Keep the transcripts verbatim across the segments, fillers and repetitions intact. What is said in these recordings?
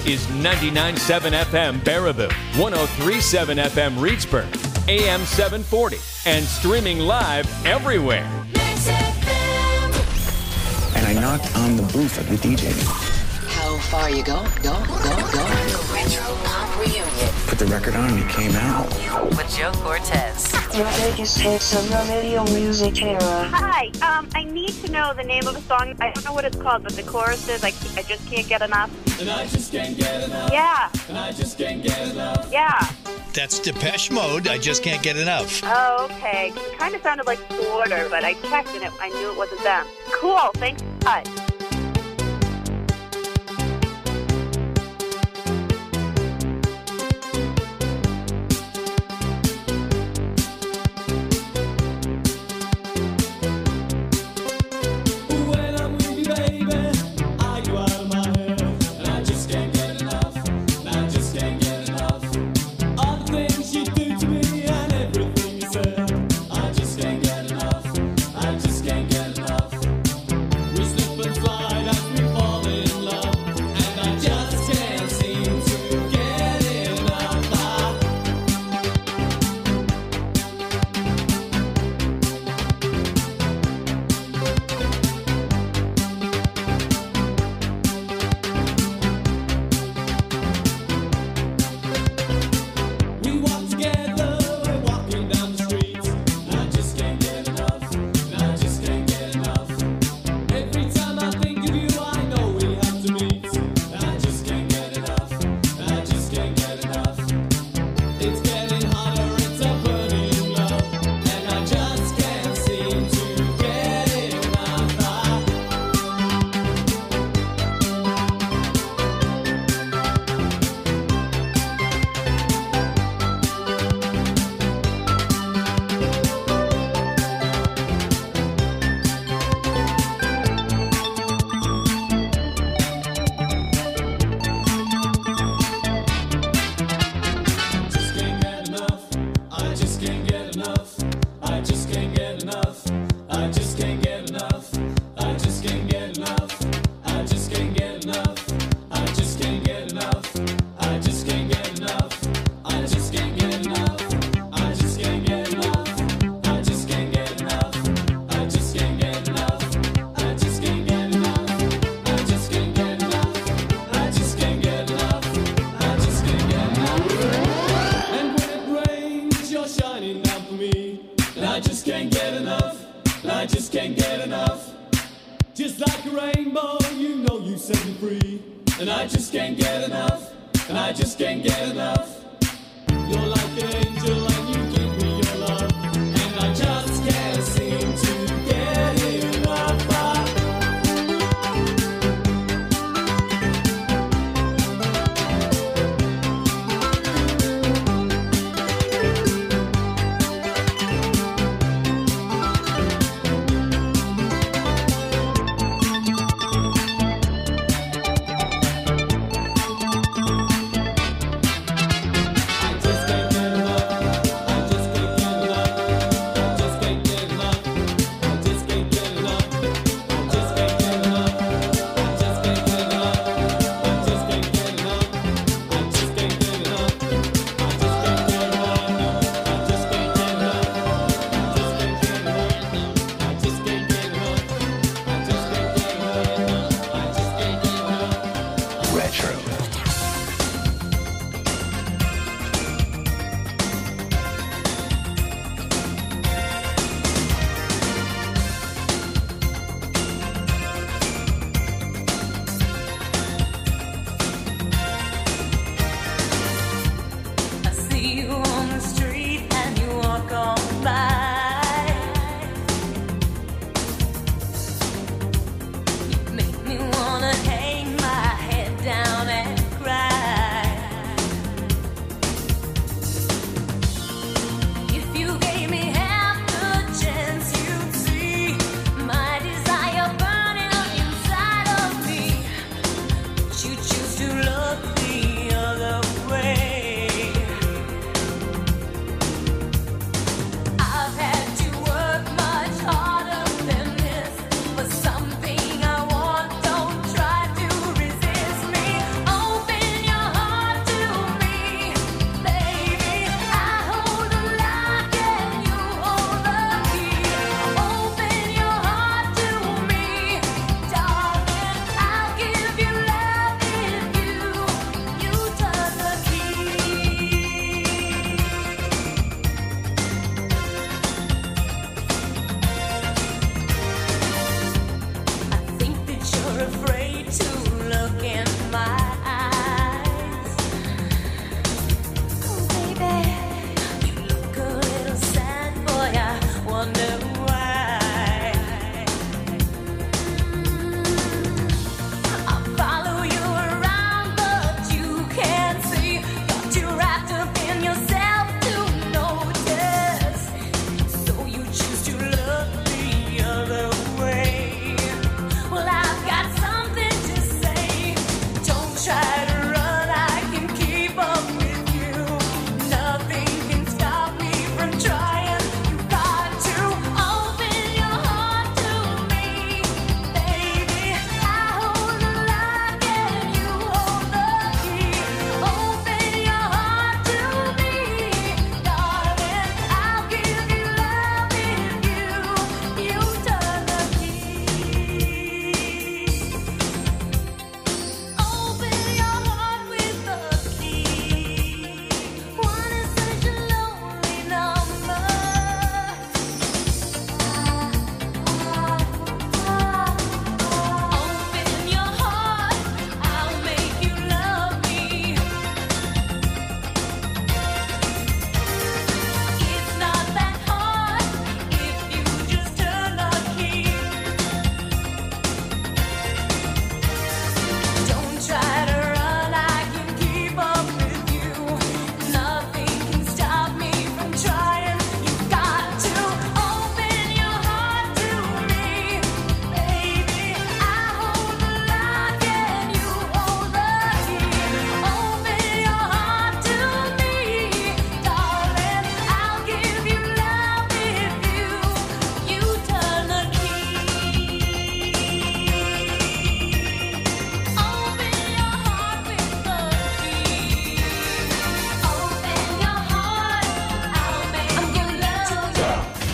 This is ninety-nine point seven F M Baraboo, one oh three point seven F M Reedsburg, A M seven forty, and streaming live everywhere. And I knocked on the booth of the D J. How far you go? Go, go, go. The Retro Pop Reunion. Put the record on and it came out. With Joe Cortez. Your biggest hits of the video music era. Hi, um, I need to know the name of a song. I don't know what it's called, but the chorus is, I, I just can't get enough. And I just can't get enough. Yeah. And I just can't get enough. Yeah. That's Depeche Mode. I just can't get enough. Oh, okay. It kind of sounded like Slaughter, but I checked and it, I knew it wasn't them. Cool. Thanks. Bye.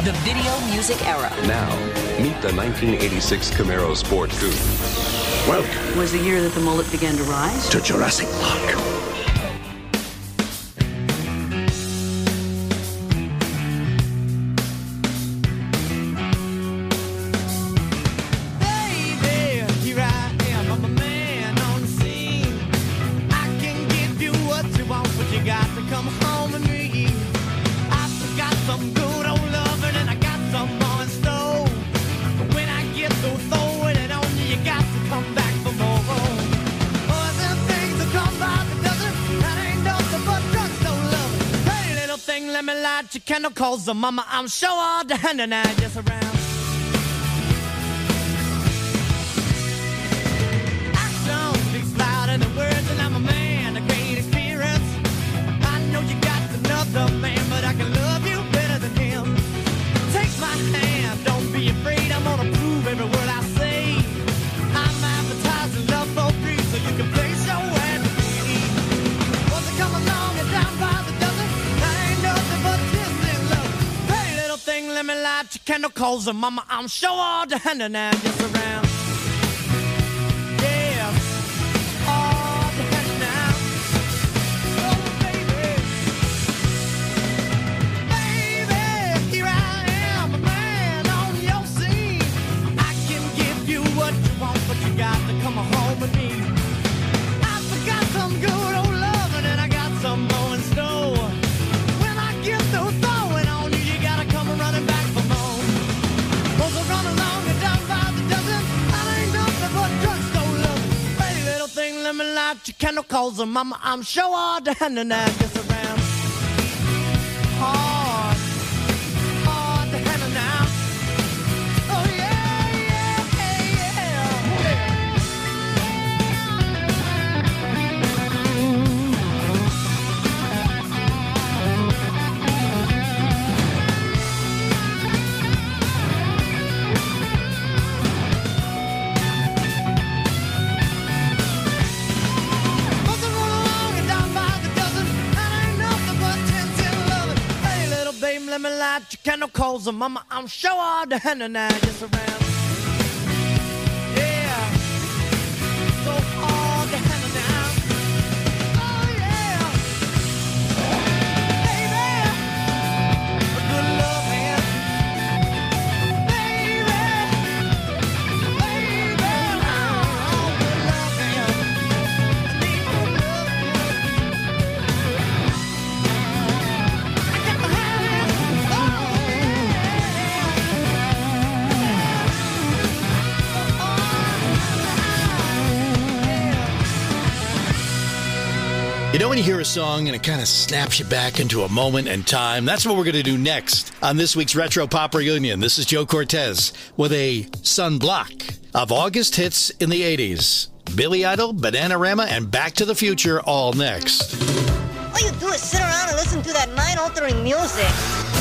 The video music era. Now, meet the nineteen eighty-six Camaro Sport Coupe. Welcome. Was the year that the mullet began to rise? To Jurassic Park. Chemicals, the mama, I'm sure all the hand and I just around. Action speaks louder than words, and I'm a man, a great experience. I know you got another man, but I can love you better than him. Take my hand, don't be afraid, I'm gonna prove every word I say. I'm advertising love for free, so you can place your hand to me. Once I come along and down by the dozen, I ain't nothing but let me light your candle calls and mama, I'm sure all the hand and I just around. Yeah, all the hand now. Oh, baby. Baby, here I am, a man on your scene. I can give you what you want, but you got to come home with me. I forgot some good old loving and I got some more in store. When I get through throwing on you, you gotta come running back for more. Cause I run along and down by the dozen. I ain't nothing but drugstore love. Pretty little thing, let me light your candle calls and mama, I'm sure all the hand and I just around. Hard, hard the hand and now. Oh yeah, yeah, yeah. Let me light your candle calls and mama, I'm sure all the hand and I just around. Yeah, so all the hand and now. Oh yeah, baby, a good love hand. Baby, baby, oh, good love hand. I need good love You know when you hear a song and it kind of snaps you back into a moment in time? That's what we're going to do next on this week's Retro Pop Reunion. This is Joe Cortez with a sunblock of August hits in the eighties. Billy Idol, Bananarama, and Back to the Future all next. All you do is sit around and listen to that mind-altering music.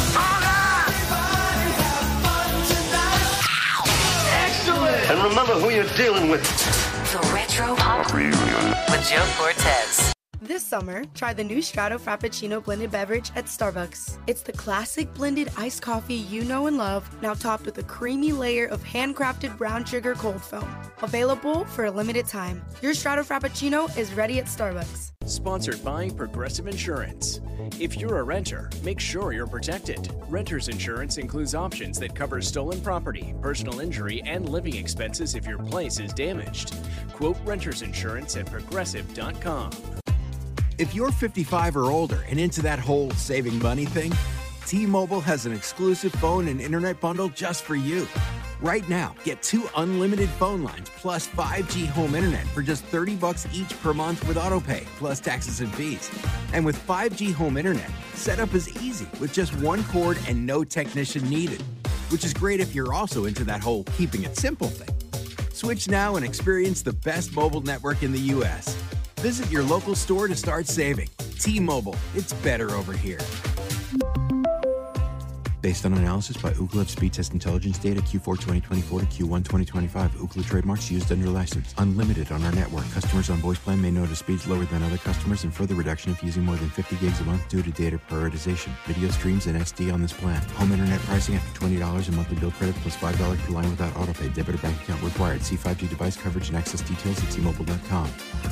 Excellent! And remember who you're dealing with. The Retro Pop Reunion with Joe Cortez. This summer, try the new Strato Frappuccino blended beverage at Starbucks. It's the classic blended iced coffee you know and love, now topped with a creamy layer of handcrafted brown sugar cold foam. Available for a limited time. Your Strato Frappuccino is ready at Starbucks. Sponsored by Progressive Insurance. If you're a renter, make sure you're protected. Renter's insurance includes options that cover stolen property, personal injury, and living expenses if your place is damaged. Quote renter's insurance at progressive dot com. If you're fifty-five or older and into that whole saving money thing, T-Mobile has an exclusive phone and internet bundle just for you. Right now, get two unlimited phone lines plus five G home internet for just thirty bucks each per month with AutoPay, plus taxes and fees. And with five G home internet, setup is easy with just one cord and no technician needed, which is great if you're also into that whole keeping it simple thing. Switch now and experience the best mobile network in the U S Visit your local store to start saving. T-Mobile, it's better over here. Based on analysis by Ookla of speed test intelligence data Q four twenty twenty-four to Q one twenty twenty-five. Ookla trademarks used under license. Unlimited on our network. Customers on voice plan may notice speeds lower than other customers and further reduction if using more than fifty gigs a month due to data prioritization. Video streams and S D on this plan. Home internet pricing after twenty dollars and monthly bill credit plus five dollars per line without autopay. Debit or bank account required. See five G device coverage and access details at T Mobile dot com.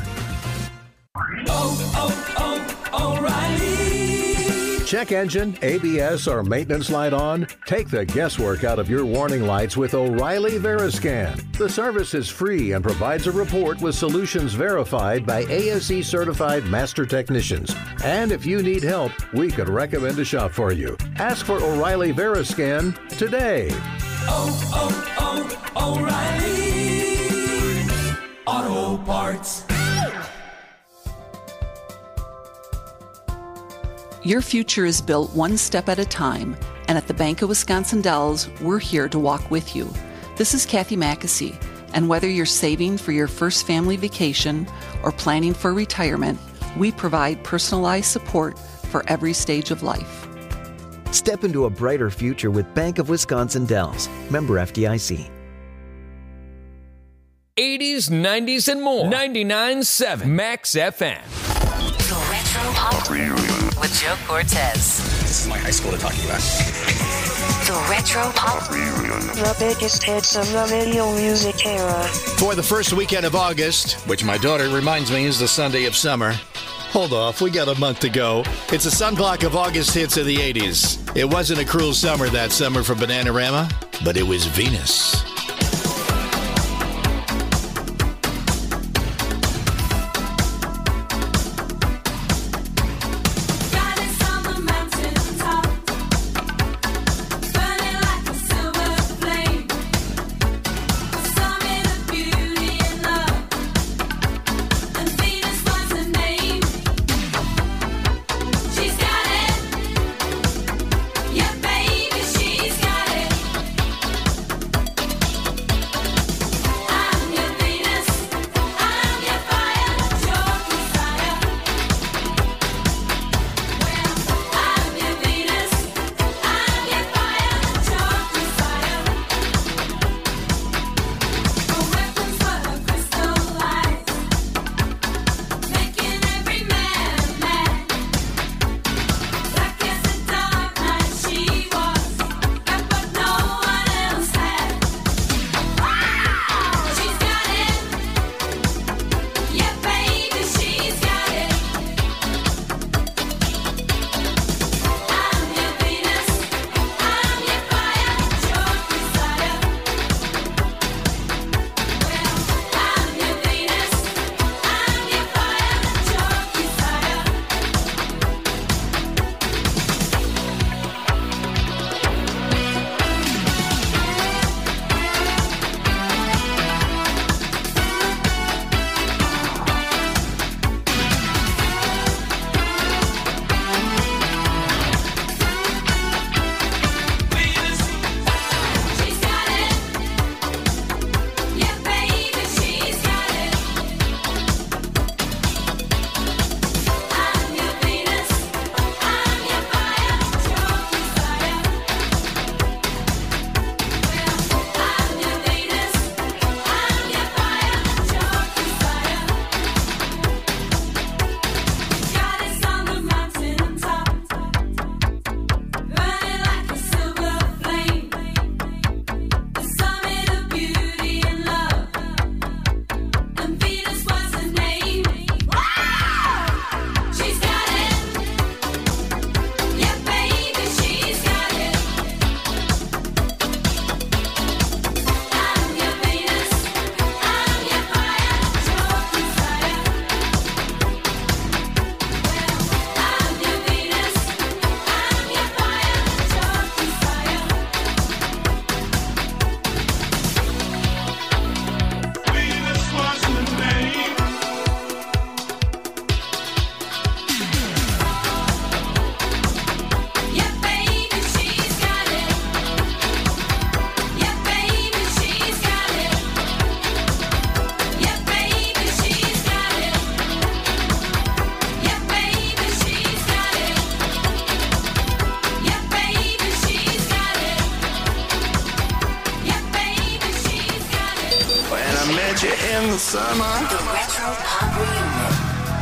Oh, oh, oh, O'Reilly. Check engine, A B S, or maintenance light on? Take the guesswork out of your warning lights with O'Reilly Veriscan. The service is free and provides a report with solutions verified by A S E certified master technicians. And if you need help, we could recommend a shop for you. Ask for O'Reilly Veriscan today. Oh, oh, oh, O'Reilly Auto Parts. Your future is built one step at a time, and at the Bank of Wisconsin Dells, we're here to walk with you. This is Kathy Mackesy, and whether you're saving for your first family vacation or planning for retirement, we provide personalized support for every stage of life. Step into a brighter future with Bank of Wisconsin Dells. Member F D I C. eighties, nineties, and more. ninety-nine point seven Max F M. The Retro Pop with Joe Cortez. This is my high school they're talking about. The Retro Pop. The biggest hits of the video music era. For the first weekend of August, which my daughter reminds me is the Sunday of summer. Hold off, we got a month to go. It's a sunblock of August hits of the eighties. It wasn't a cruel summer that summer for Bananarama, but it was Venus. you in the summer. The Retro Pop Reunion.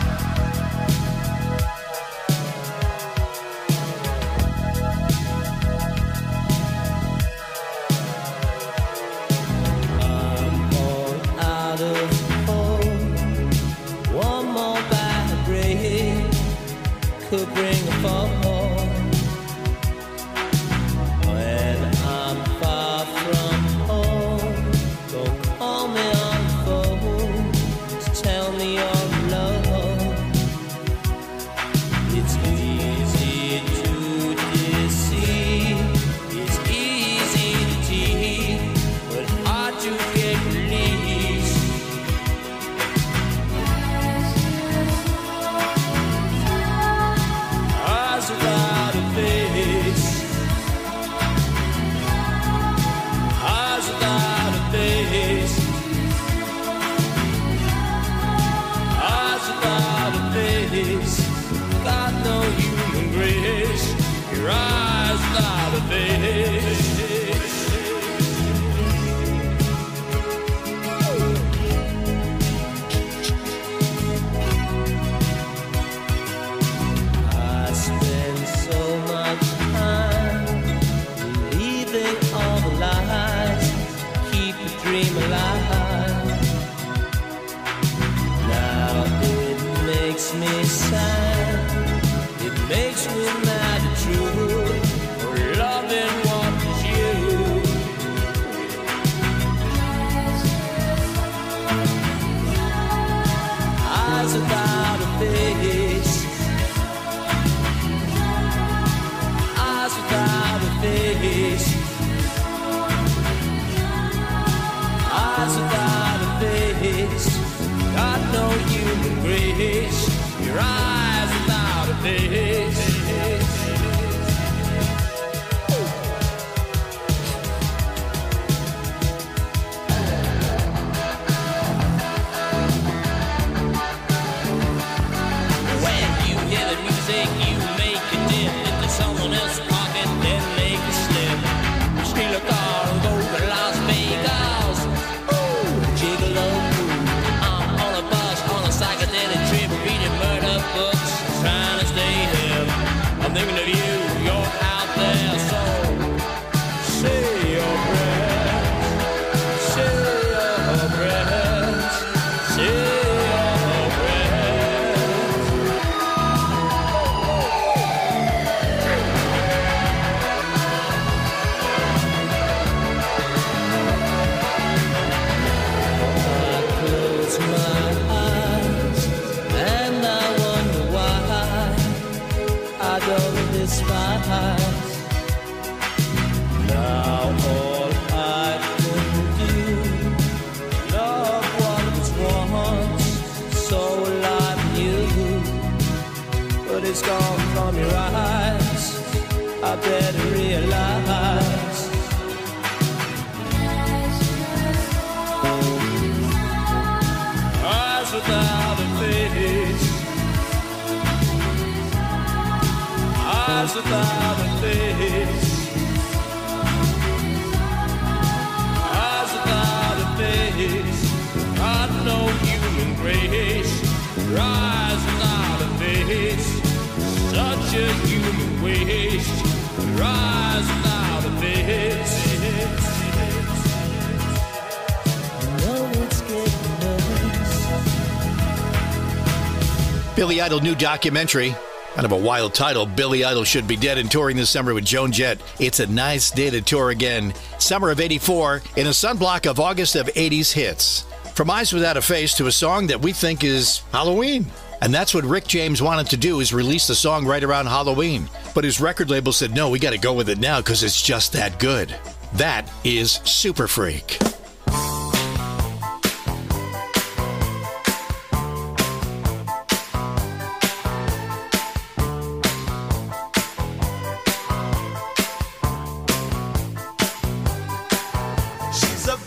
Could bring a fall when I'm far from home. Don't call me on the phone to tell me you're alone. It's easy to deceive, it's easy to tease, but hard to get released. Eyes without a face, eyes without a face, eyes without a face. Got no human grace. Your eyes without a face. So much time believing all the lies, keep the dream alive. Now it makes me sad, it makes me mad at you for loving what is you. Eyes without a face, eyes without a face, eyes without a face. Got no human grace. Your eyes without a face. When you hear the music, you make it dim into someone else's pocket, then make it slip. Steal a car and go to Las Vegas. Ooh, gigolo. I'm on a bus on a psychedelic trip, reading murder books, trying to stay hip. I'm thinking of you, you're out there, so say your prayers, say your prayers, say your prayers. Close my eyes and I wonder why I don't despise. Now all I can do, love what was once so alive in you, but it's gone from your eyes. I better realize. Eyes without a face, eyes without a face, eyes without a face. Got no human grace. Your eyes without a face, such a human waste. Your eyes without a face. No, it's getting nervous. Billy Idol new documentary. Kind of a wild title. Billy Idol Should Be Dead, and touring this summer with Joan Jett. It's a nice day to tour again. Summer of eighty-four in a sunblock of August of eighties hits. From Eyes Without a Face to a song that we think is Halloween. And that's what Rick James wanted to do, is release the song right around Halloween. But his record label said, no, we got to go with it now because it's just that good. That is Super Freak.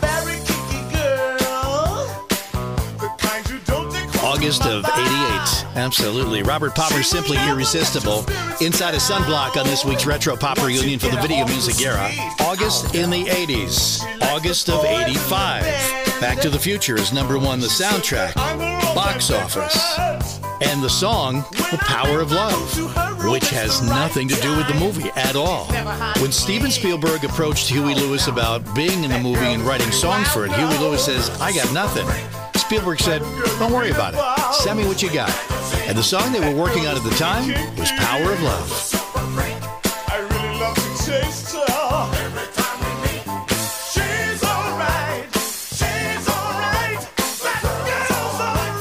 August of eighty-eight. Absolutely. Robert Palmer's Simply Irresistible. Inside a Sunblock on this week's Retro Pop Reunion for the video music era. August in the eighties. August of eighty-five. Back to the Future is number one, the soundtrack. Box office. And the song, The Power of Love, which has nothing to do with the movie at all. When Steven Spielberg approached Huey Lewis about being in the movie and writing songs for it, Huey Lewis says, I got nothing. Spielberg said, don't worry about it. Send me what you got. And the song they were working on at the time was Power of Love. I really love to taste her. Every time we meet, she's alright. She's alright. That girl's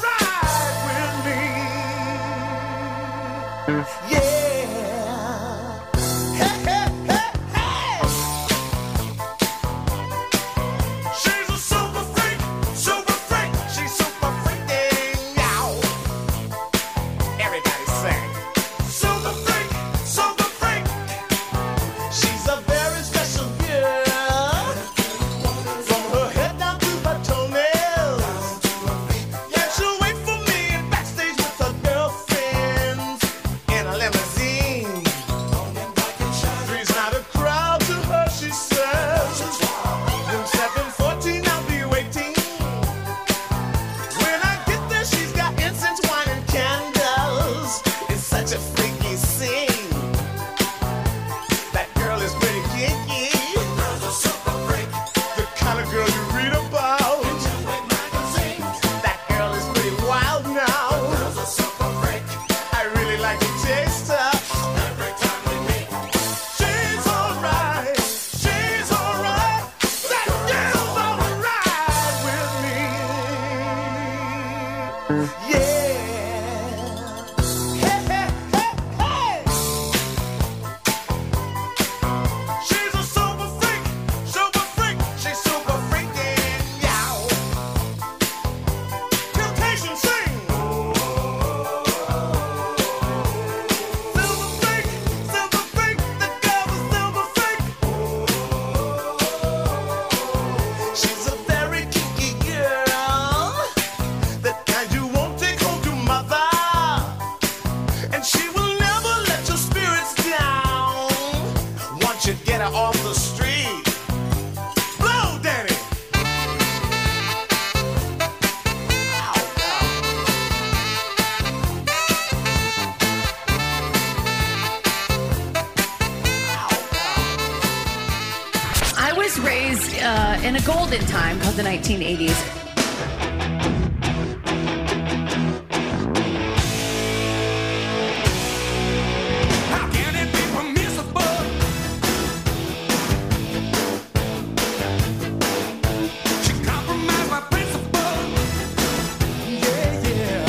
alright with me. Yeah. Hey, hey, hey, hey. She's a super freak, super freak. She's super freaking out. Everybody sing. Super freak, super freak. She's a very special girl. From her head down to her toenails. Yeah, she'll wait for me backstage with her girlfriends in a limousine. Three's not a crowd to her, she says. Room seven fourteen, I'll be waiting. When I get there, she's got incense, wine, and candles. It's such a freaky scene. That girl is pretty kinky. The kind of girl you read about. That girl is pretty wild now. I really like to taste her. She's alright. She's alright. That girl's alright with me. Yeah. Hey, hey, hey, hey. She's a super freak, super freak. She's super freaking out. Temptation sing. Silver freak, silver freak. The girl is silver freak. She's a very kinky girl. The kind you won't take home to mother. And she will never let your spirits down. Once you get her off the street. Blow, Danny. I was raised uh, in a golden time called the nineteen eighties. How can it be permissible? She compromised my principle. Yeah, yeah.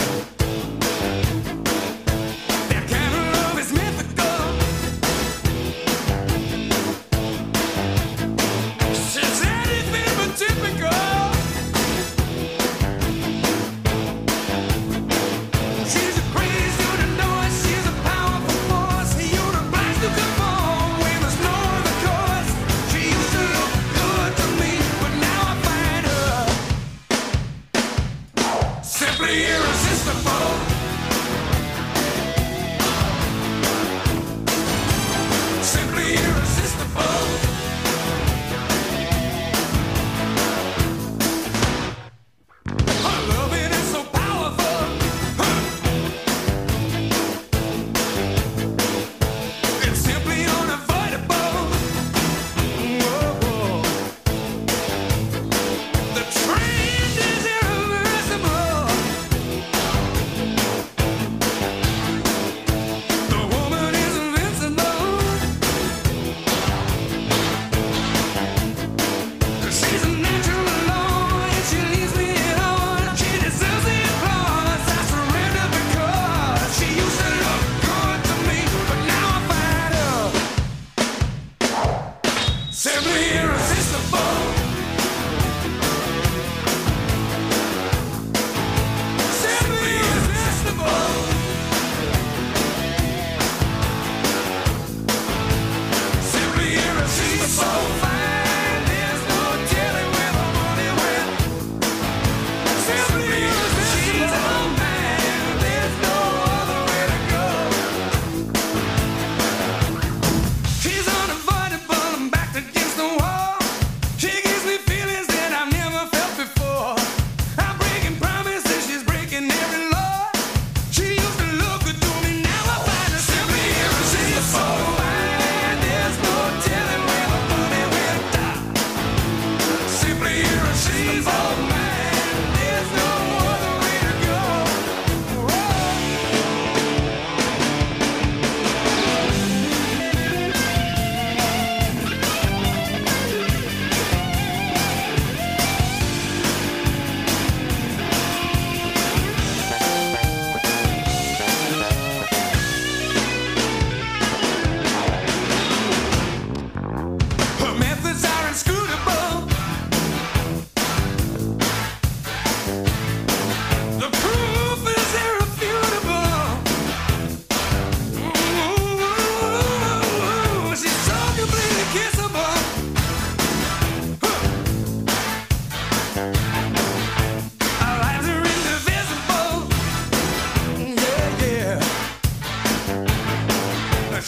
That kind of love is mythical. She's anything but typical.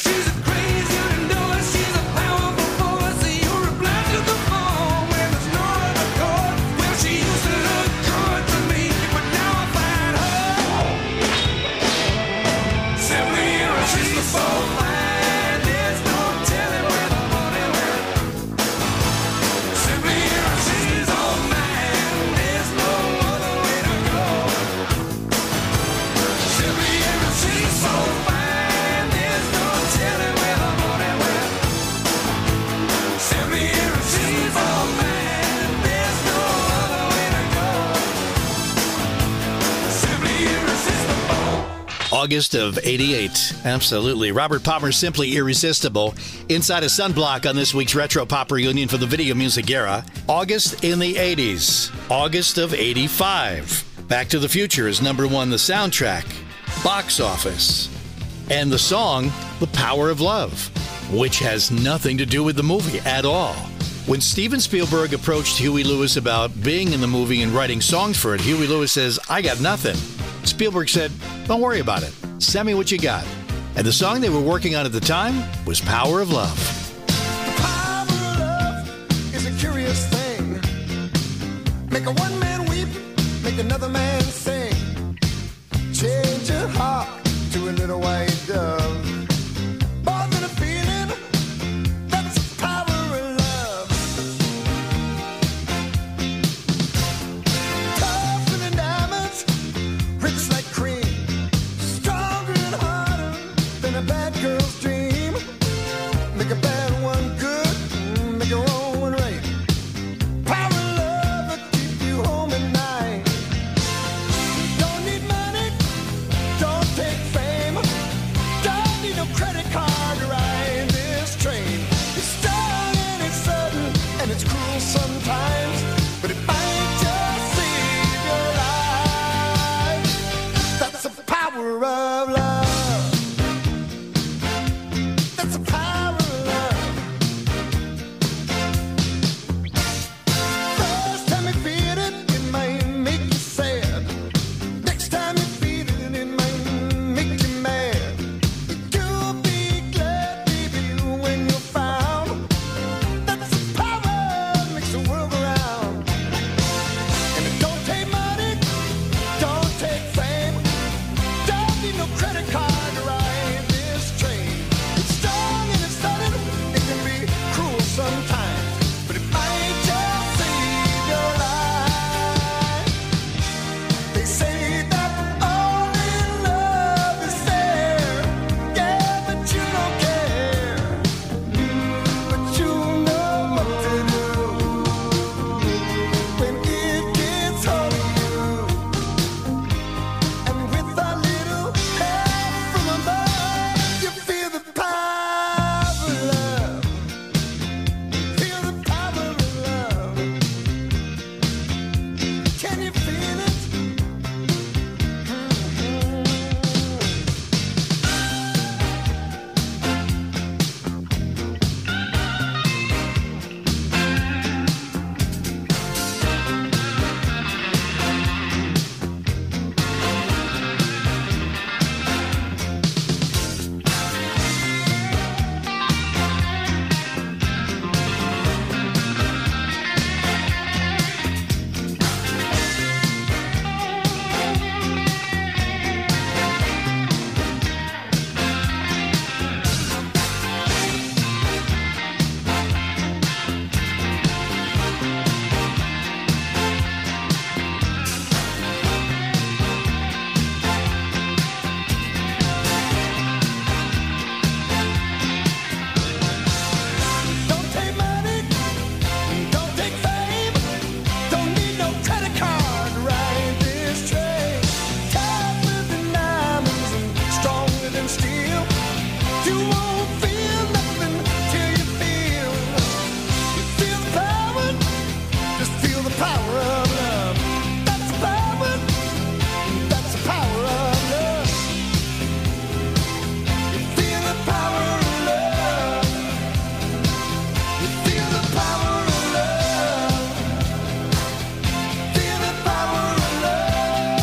August of eighty-eight. Absolutely. Robert Palmer, Simply Irresistible. Inside a sunblock on this week's Retro Pop Reunion for the video music era. August in the eighties. August of eighty-five. Back to the Future is number one, the soundtrack. Box office. And the song, The Power of Love, which has nothing to do with the movie at all. When Steven Spielberg approached Huey Lewis about being in the movie and writing songs for it, Huey Lewis says, I got nothing. Spielberg said, don't worry about it. Send me what you got. And the song they were working on at the time was Power of Love. Power of love is a curious thing. Make a one man weep, make another man sing. Change your heart to a little white dove. More than a feeling, that's the power of love. Tougher than diamonds, rich like cream. Stronger and harder than a bad girl's dream. Make a bad one good, make a wrong one right. Power of love will keep you home at night. Don't need money, don't take fame. Don't need no credit card to ride this train. It's strong and it's sudden and it's cruel sometimes, but it might just save your life. That's the power of love. That's the power of love. First time you feel it, it might make you sad. Next time you feel it, it might make you mad. You'll be glad, baby, when you're found. That's the power that makes the world go round. And it don't take money, don't take fame. Don't need no credit card to ride this train. It's strong and it's sudden, it can be cruel sometimes, but it might just save your life. They say that only love is fair, yeah, but you don't care. But you know what to do when it gets hold of you. And with a little help from above, you feel the power of love. Feel the power of love. Can you feel it? Don't take money, don't take fame. Don't need no credit card to ride this train. Tougher than diamonds and stronger than steel. You won't feel nothing till you feel. You feel the power, just feel the power of love. That's the power, that's the power of love. You feel the power of love. You feel the power of love. Feel the power of love.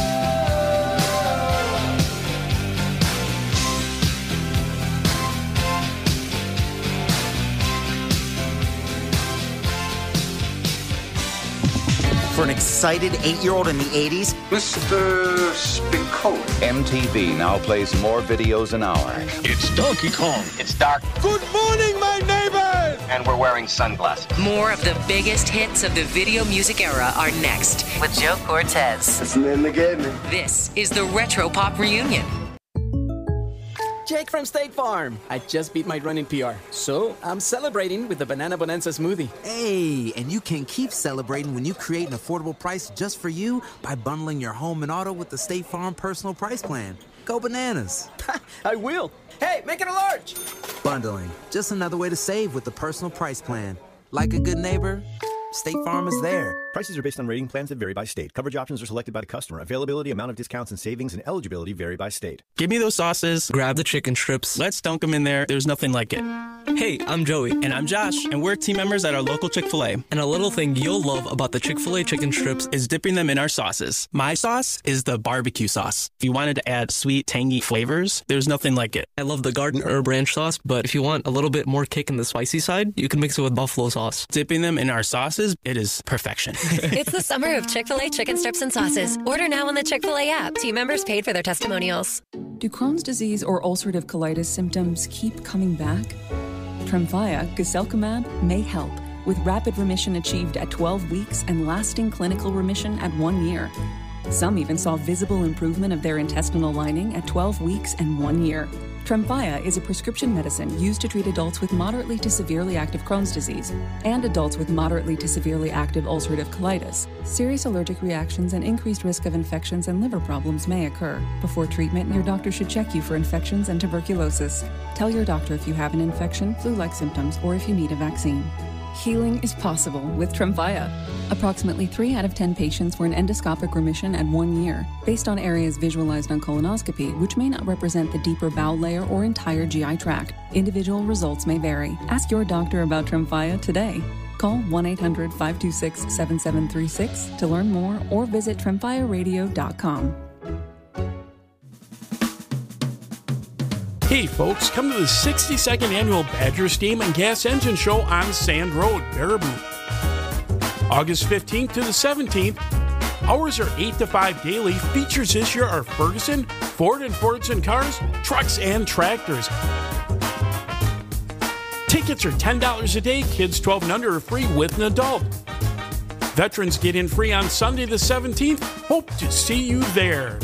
an excited eight-year-old in the eighties? Mister Spicoli. M T V now plays more videos an hour. It's Donkey Kong. It's dark. Good morning, my neighbors! And we're wearing sunglasses. More of the biggest hits of the video music era are next with Joe Cortez. That's the name they gave me. This is the Retro Pop Reunion. Jake from State Farm. I just beat my running P R, so I'm celebrating with the Banana Bonanza smoothie. Hey, and you can keep celebrating when you create an affordable price just for you by bundling your home and auto with the State Farm Personal Price Plan. Go bananas. I will. Hey, make it a large. Bundling, just another way to save with the Personal Price Plan. Like a good neighbor, State Farm is there. Prices are based on rating plans that vary by state. Coverage options are selected by the customer. Availability, amount of discounts and savings, and eligibility vary by state. Give me those sauces, grab the chicken strips, let's dunk them in there. There's nothing like it. Hey, I'm Joey. And I'm Josh. And we're team members at our local Chick-fil-A. And a little thing you'll love about the Chick-fil-A chicken strips is dipping them in our sauces. My sauce is the barbecue sauce. If you wanted to add sweet, tangy flavors, there's nothing like it. I love the garden herb ranch sauce, but if you want a little bit more kick in the spicy side, you can mix it with buffalo sauce. Dipping them in our sauces, it is perfection. It's the summer of Chick-fil-A chicken strips and sauces. Order now on the Chick-fil-A app. Team members paid for their testimonials. Do Crohn's disease or ulcerative colitis symptoms keep coming back? Tremfya, guselkumab, may help, with rapid remission achieved at twelve weeks and lasting clinical remission at one year. Some even saw visible improvement of their intestinal lining at twelve weeks and one year. Tremfya is a prescription medicine used to treat adults with moderately to severely active Crohn's disease and adults with moderately to severely active ulcerative colitis. Serious allergic reactions and increased risk of infections and liver problems may occur. Before treatment, your doctor should check you for infections and tuberculosis. Tell your doctor if you have an infection, flu-like symptoms, or if you need a vaccine. Healing is possible with Tremfya. Approximately three out of ten patients were in endoscopic remission at one year, based on areas visualized on colonoscopy, which may not represent the deeper bowel layer or entire G I tract. Individual results may vary. Ask your doctor about Tremfya today. Call one eight hundred, five two six, seven seven three six to learn more or visit tremfya radio dot com. Hey folks, come to the sixty-second annual Badger Steam and Gas Engine Show on Sand Road, Baraboo. August fifteenth to the seventeenth. Hours are eight to five daily. Features this year are Ferguson, Ford and Fordson cars, trucks, and tractors. Tickets are ten dollars a day. Kids twelve and under are free with an adult. Veterans get in free on Sunday the seventeenth. Hope to see you there.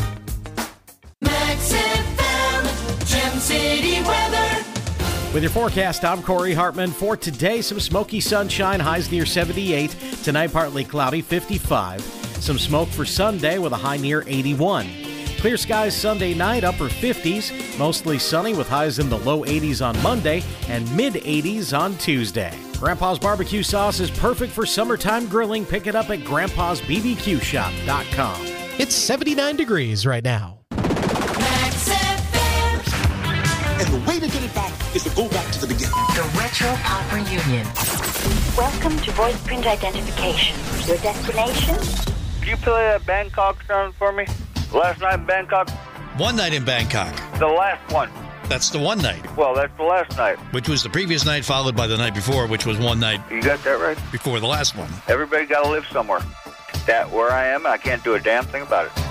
Gem City weather. With your forecast, I'm Corey Hartman. For today, some smoky sunshine, highs near seventy-eight. Tonight, partly cloudy, fifty-five. Some smoke for Sunday with a high near eighty-one. Clear skies Sunday night, upper fifties. Mostly sunny with highs in the low eighties on Monday and mid eighties on Tuesday. Grandpa's barbecue sauce is perfect for summertime grilling. Pick it up at grandpas b b q shop dot com. It's seventy-nine degrees right now. And the way to get it back is to go back to the beginning. The Retro Pop Reunion. Welcome to voice print identification. Your destination? Can you play that Bangkok song for me? Last night in Bangkok? One night in Bangkok. The last one. That's the one night. Well, that's the last night. Which was the previous night followed by the night before, which was one night. You got that right? Before the last one. Everybody got to live somewhere. That where I am, I can't do a damn thing about it.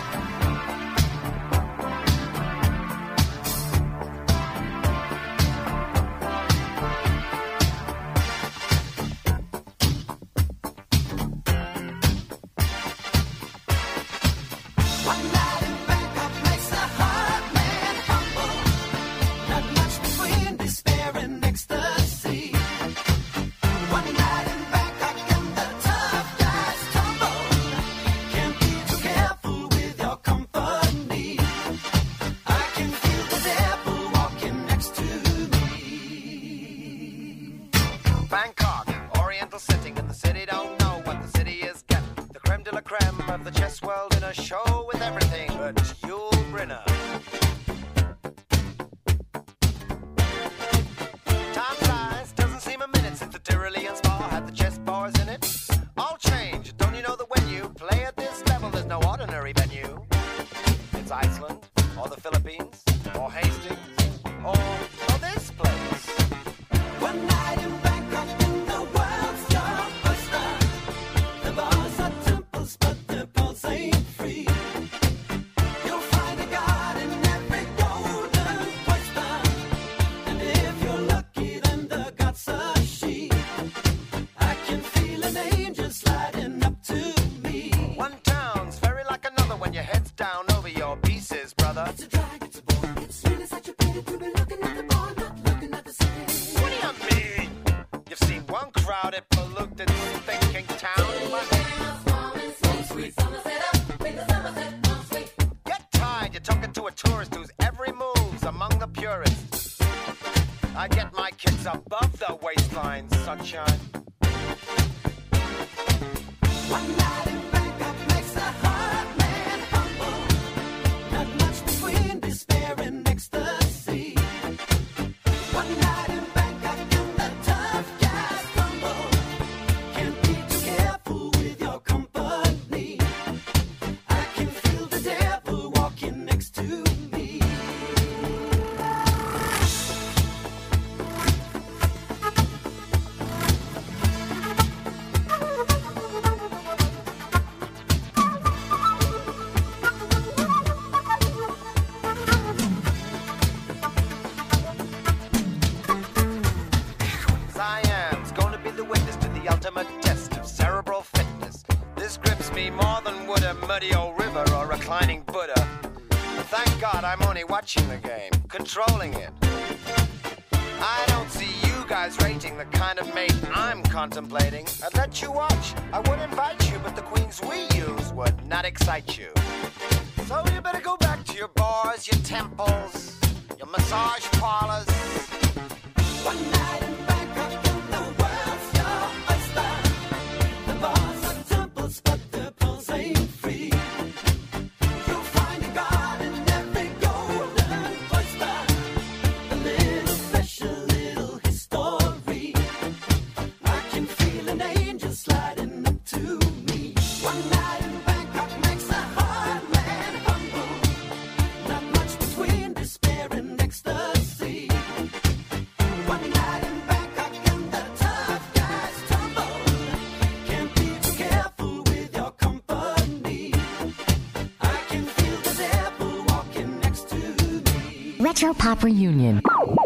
The bars are temple spots. get my kids above the waistline, sunshine. One night in Bangkok makes a hard man humble. Not much between despair and ecstasy. One night in Bangkok and the tough guys crumble. Can't be too careful with your company. I can feel the devil walking next to me. Cyan's gonna be the witness to the ultimate test of cerebral fitness. This grips me more than would a muddy old river or reclining Buddha. Thank God I'm only watching the game, controlling it. I don't see you guys rating the kind of mate I'm contemplating. I'd let you watch, I would invite you, but the queens we use would not excite you. So you better go back to your bars, your temples, your massage parlors. One night in Bangkok and the world's your oyster. The bars are temples, but the pulse ain't free. You'll find a God in every golden oyster. A little special little history. I can feel an angel sliding up to me. One night in Bangkok makes a hard man humble. Not much between despair and ecstasy. One night in Bangkok and the tough guys tumble. Can't be too careful with your company. I can feel the devil walking next to me. Retro Pop Reunion.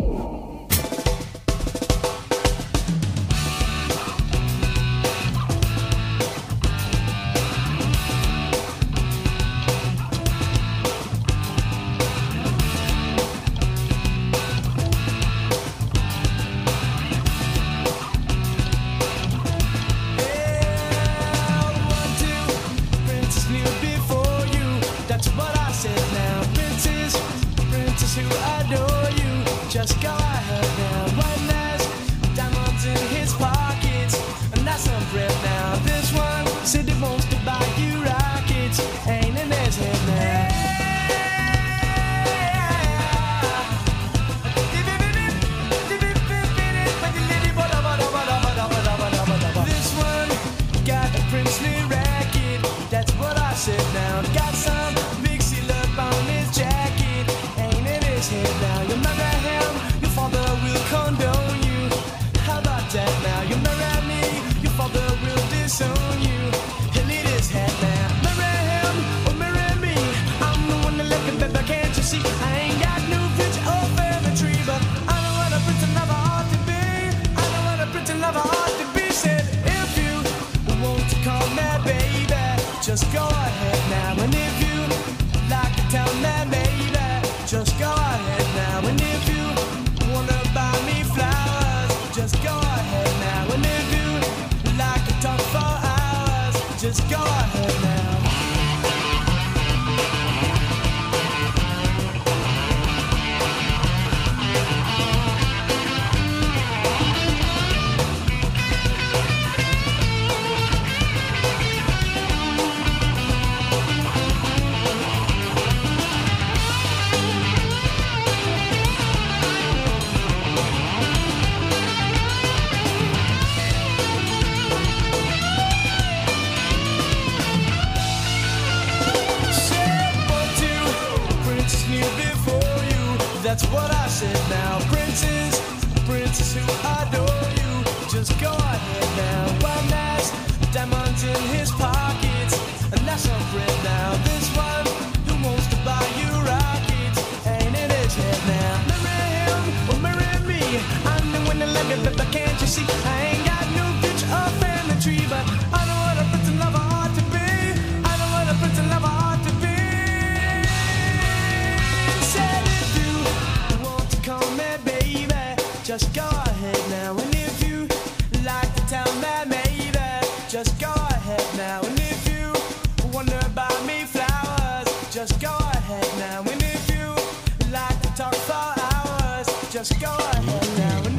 Princess knew before you. That's what I said now. Princess, princess who adore you. Just go ahead now. One has diamonds in his pockets, and that's some bread now. This one said he wants to buy you rockets. Ain't in his head now. This one got a princely racket. That's what I said now. Got some big seal up on his jacket. Ain't in his head now. You marry him, your father will condone you. How about that now? You marry me, your father will disown you. He'll eat his head now. Marry him or marry me. I'm the one that left him, baby, can't you see? I ain't got no rich or family tree, but I know what a prince lover ought to be. I know what a prince lover ought to be. Said if you want to call me baby, just go ahead now. And if you like to tell me baby, just go ahead now. And if you wanna buy me flowers, just go ahead now. And if you like to talk for hours, just go ahead now. That's what I said now. Princess, princess who adore you. Just go ahead now. One has diamonds in his pockets, and that's some bread now. This one who wants to buy you rockets ain't in his head now. Marry him or marry me. I'm the one that love you, but can't you see? I ain't got no bitch or family tree, but I know what a prince and lover ought to be. I know what a prince and lover ought to be. Said if you want to call me baby, just go ahead now. And if you like to tell me maybe, just go ahead now. And if you wonder about me flowers, just go ahead now. And if you like to talk for hours, just go ahead now. And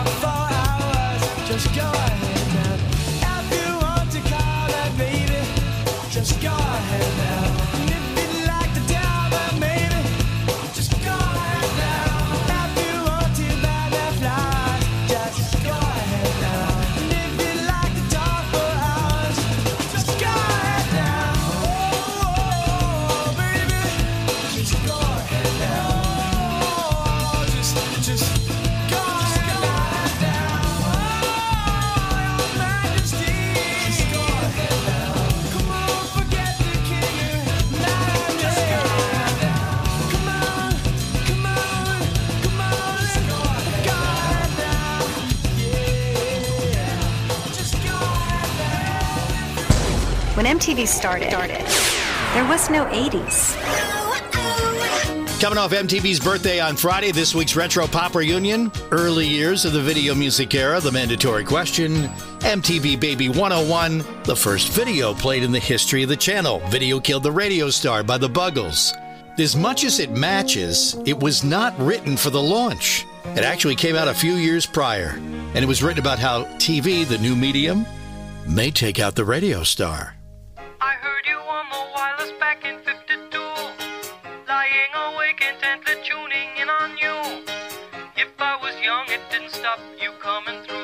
talk for hours. Just go ahead now. If you want to call that baby, just go ahead now. And if you'd like to tell them maybe, just go ahead now. If you want to buy that flowers, just go ahead now. And if you'd like to talk for hours, just go ahead now. Oh, baby, just go ahead now. Oh, just, just go ahead now. Oh, your Majesty, just go ahead now. Come on, forget the king. Now just go ahead now. Come on, come on, come on, let's go ahead now. Yeah, just go ahead now. When M T V started, started, there was no eighties. Coming off M T V's birthday on Friday, this week's Retro Pop Reunion, early years of the video music era, the mandatory question, M T V Baby one oh one, the first video played in the history of the channel, Video Killed the Radio Star by the Buggles. As much as it matches, it was not written for the launch. It actually came out a few years prior, and it was written about how T V, the new medium, may take out the radio star. I heard you on the wireless back in fifty-two, lying awake intently tuning in on you. If I was young, it didn't stop you coming through.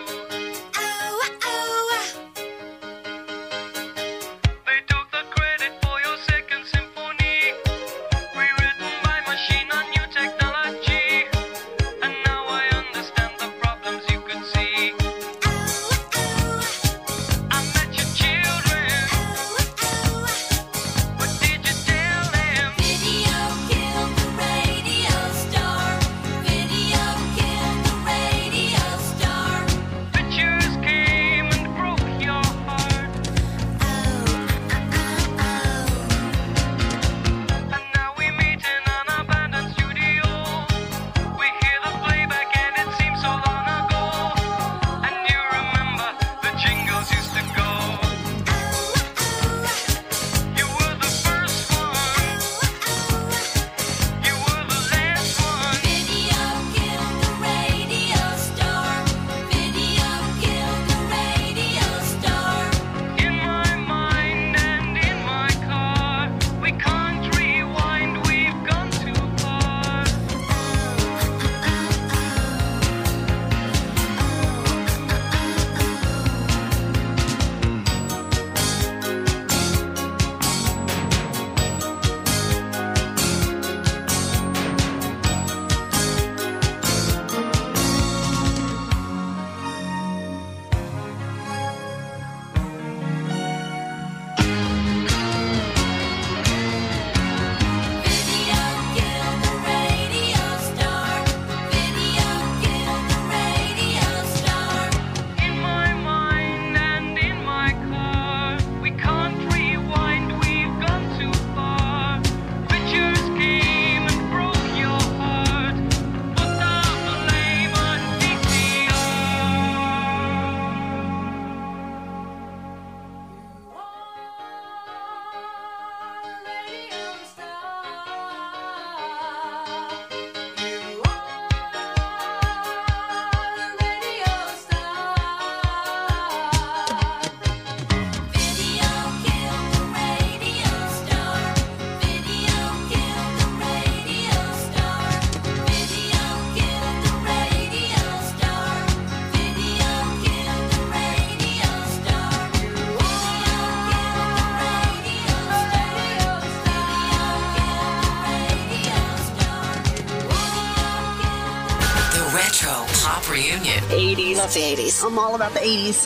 They took the credit for your second symphony, rewritten by machine on new technology. And now I understand the problems you could see. I met your children. What did you tell them? Video killed the radio star. Video killed the radio star. Pictures came and broke your heart. And now we meet in an abandoned studio. We hear the playback and it seems so long ago. And you remember the jingles used to go. You were the first one. You were the last one. Video killed the radio star. Video killed the radio star. In my mind and in my car, we can't rewind, we've gone too far. Video killed the radio star. Video killed the radio star. In my mind and in my car, we can't rewind, we've gone too far. Pictures came and broke your heart. Put down the blame on D C R. The Retro Pop Reunion. eighties. Love the eighties. I'm all about the eighties.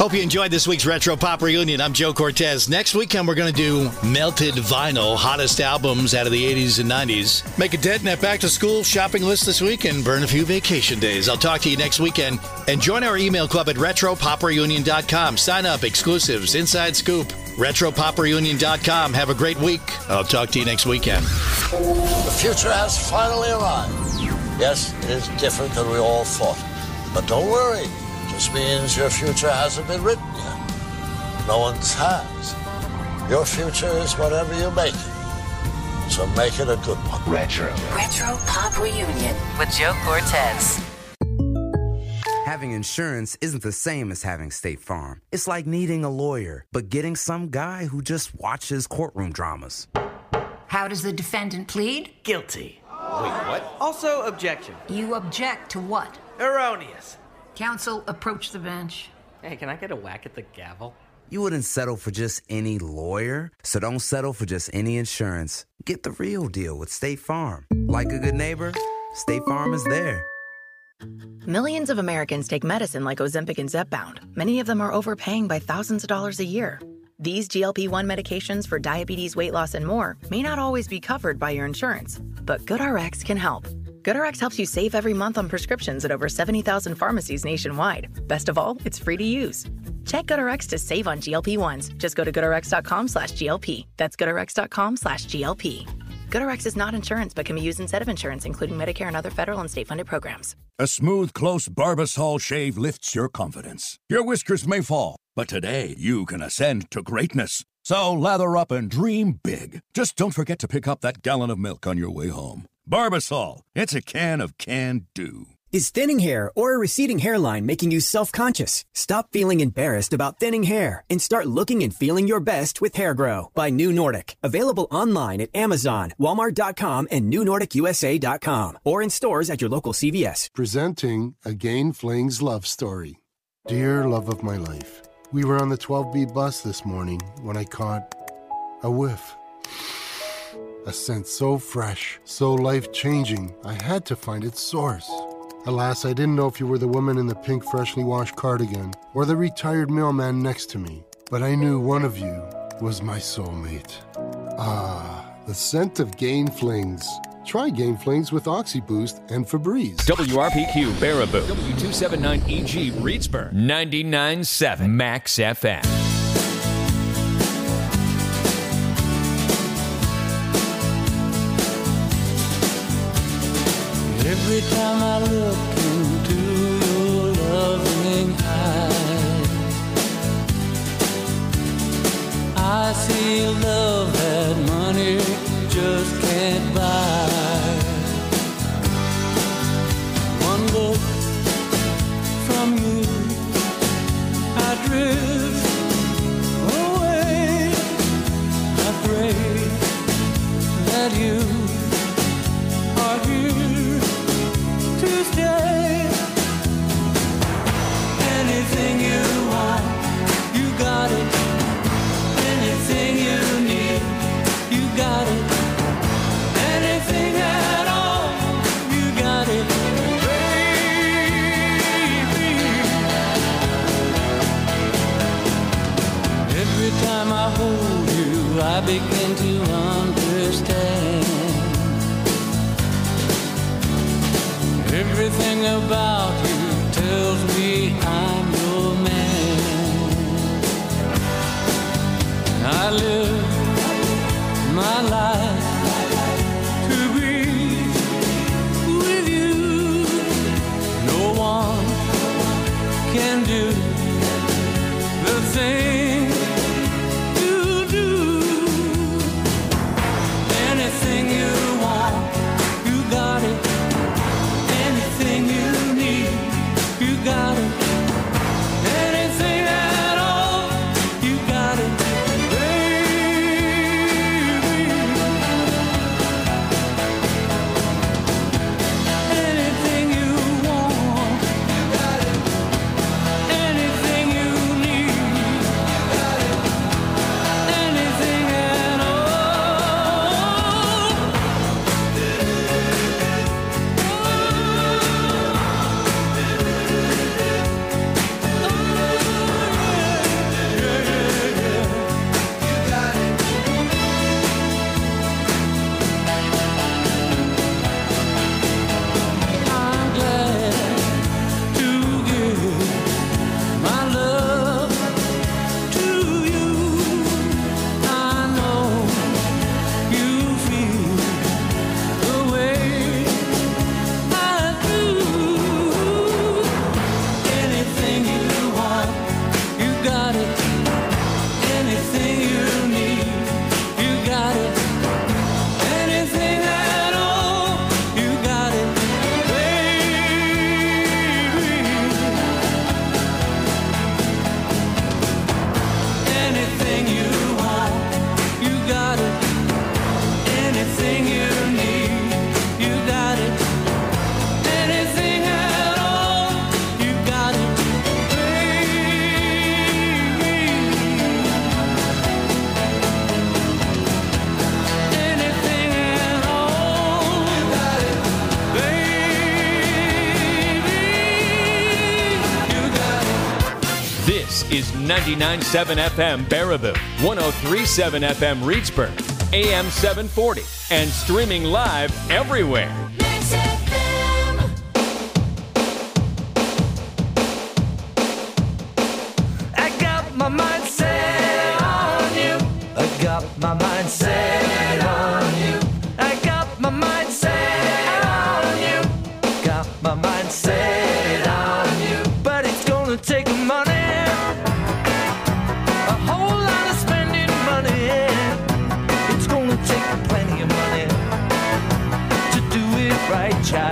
Hope you enjoyed this week's Retro Pop Reunion. I'm Joe Cortez. Next weekend, we're going to do Melted Vinyl, hottest albums out of the eighties and nineties. Make a dent in that back-to-school shopping list this week and burn a few vacation days. I'll talk to you next weekend. And join our email club at retro pop reunion dot com. Sign up, exclusives, inside scoop. retro pop reunion dot com. Have a great week. I'll talk to you next weekend. The future has finally arrived. Yes, it is different than we all thought. But don't worry. It just means your future hasn't been written yet. No one's has. Your future is whatever you make it. So make it a good one. Retro. Retro Pop Reunion with Joe Cortez. Having insurance isn't the same as having State Farm. It's like needing a lawyer, but getting some guy who just watches courtroom dramas. How does the defendant plead? Guilty. Wait, what? Also, objection. You object to what? Erroneous. Counsel, approach the bench. Hey, can I get a whack at the gavel? You wouldn't settle for just any lawyer, so don't settle for just any insurance. Get the real deal with State Farm. Like a good neighbor, State Farm is there. Millions of Americans take medicine like Ozempic and Zepbound. Many of them are overpaying by thousands of dollars a year. These G L P one medications for diabetes, weight loss, and more may not always be covered by your insurance, but GoodRx can help. GoodRx helps you save every month on prescriptions at over seventy thousand pharmacies nationwide. Best of all, it's free to use. Check GoodRx to save on G L P ones. Just go to goodrx.com slash GLP. That's goodrx.com slash GLP. GoodRx is not insurance but can be used instead of insurance, including Medicare and other federal and state-funded programs. A smooth, close Barbasol shave lifts your confidence. Your whiskers may fall, but today you can ascend to greatness. So lather up and dream big. Just don't forget to pick up that gallon of milk on your way home. Barbasol, it's a can of can-do. Is thinning hair or a receding hairline making you self-conscious? Stop feeling embarrassed about thinning hair and start looking and feeling your best with Hair Grow by New Nordic. Available online at Amazon, Walmart dot com, and New Nordic U S A dot com, or in stores at your local C V S. Presenting a Gain Flings love story. Dear love of my life, we were on the twelve B bus this morning when I caught a whiff. A scent so fresh, so life-changing, I had to find its source. Alas, I didn't know if you were the woman in the pink freshly washed cardigan or the retired mailman next to me, but I knew one of you was my soulmate. Ah, the scent of Gain Flings. Try Gain Flings with OxyBoost and Febreze. W R P Q Baraboo. W two seventy-nine E G Reedsburg. ninety-nine point seven Max F M. Every time I look into your loving eyes, I see love that money just can't buy. One look from you, I drift away. I pray that you are here to stay. Anything you want, you got it. Anything you need, you got it. Anything at all, you got it, baby. Every time I hold you, I begin to understand. Everything about you tells me I'm your man. I live my life to be with you. No one can do the thing you do. Anything you want, you got it. Anything you need, you got it. Anything at all, you got it, baby. is ninety-nine point seven F M Baraboo, one oh three point seven F M Reedsburg, A M seven forty, and streaming live everywhere. I got my mind set on you. I got my mind set on you. I got my mind set on you. Got my mind set on you. But it's gonna take money. A whole lot of spending money. It's gonna take plenty of money to do it right, child.